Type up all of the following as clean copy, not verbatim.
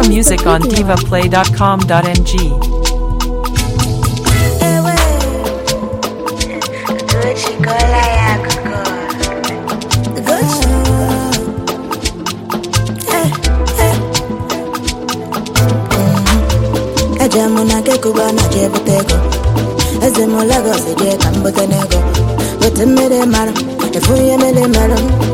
music on divaplay.com.ng. Jamuna ke kubana je butego ezemo Lagos je kambotenego wetemere maro efuye mele maro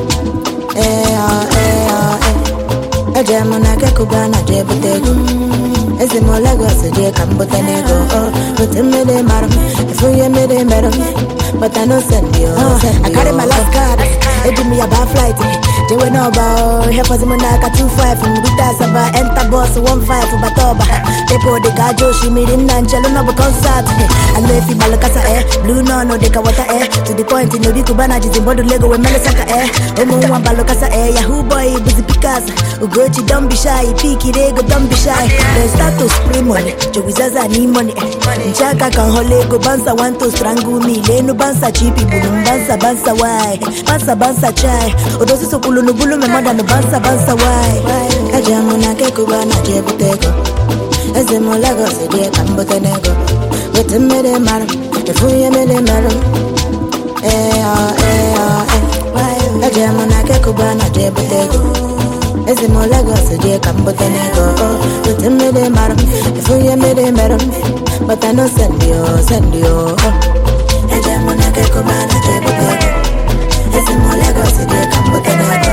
jamuna ke kubana je butego ezemo Lagos je kambotenego wetemere maro efuye mele maro but I no send you. I carry my last card. They give me a bar flight. They went about here for the Monaka 25 from Buta Saba, enter boss 15 for Batoba. They put the Gajo, she made in Nanchalo no concert. I know if you balakasa air, blue no deka water air. To the point in the Bikubana, is in Bodo Lego with Melisaka air. Omo one balakasa air, Yahoo boy, busy Picasso. Ugochi, don't be shy, Piki Rego, don't be shy. They start to spray money, Jowizaza need money. Chaka can holego, Bansa want to strangle me. Leno Bansa chipi, Bulum Bansa why? Bansa chai. Odosi so no bulu me mother no bansa why? Kajamuna ke kubana je butego ezemo Lagos je kambotenego wetemere maro efuye mele maro Kajamuna ke kubana je butego ezemo Lagos je kambotenego wetemere maro efuye mele maro but I no send you Kajamuna ke kubana je butego ezemo Lagos je kambotenego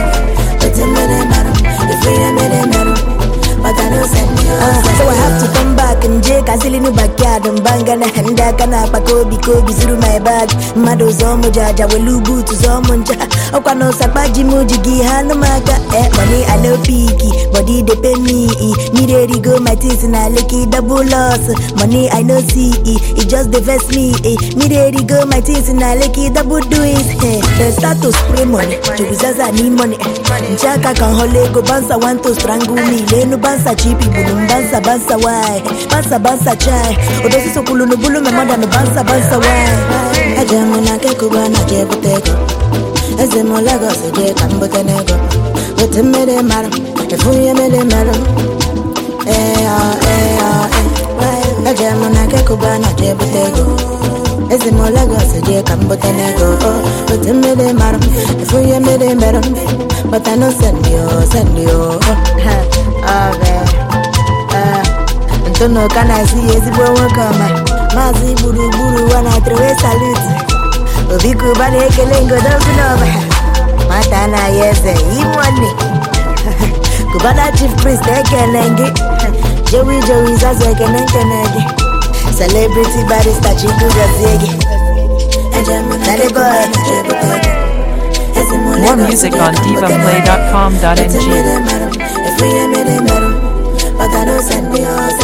so I have to come back and jake asili no backyard mbanga na handa kana pakobi zuru my bag mado zomo jaja welubu tu zomo nja okwa no sabaji mujigi hanu maka money I no picky body dey pay me ready go my things na lucky double loss money I no see it just dey vex me me ready go my things na lucky double do it they start to spray money Jowizaza need money Chaka can holego bansa want to strangle me leno bansa chipi bulum bansa why bansa chai odosi so no bulu me mother no bansa why ajamuna ke kubana je butego ezemo Lagos je kambotenego wetemere maro efuye mele maro ajamuna ke kubana je butego ezemo Lagos je kambotenego wetemere maro efuye mele maro but I no send you Antono kana si ezigbo nwoke ọma Maazị gburugburu wana trewe salute Obiku bana ekele ngodogu n'ọba Mata na yeze imwani Kubana chief priest ekele ngi Jowi zazo ekele gị Celebrity barista chiku gozie gị Dale boy More music on divaplay.com.ng. But I don't send me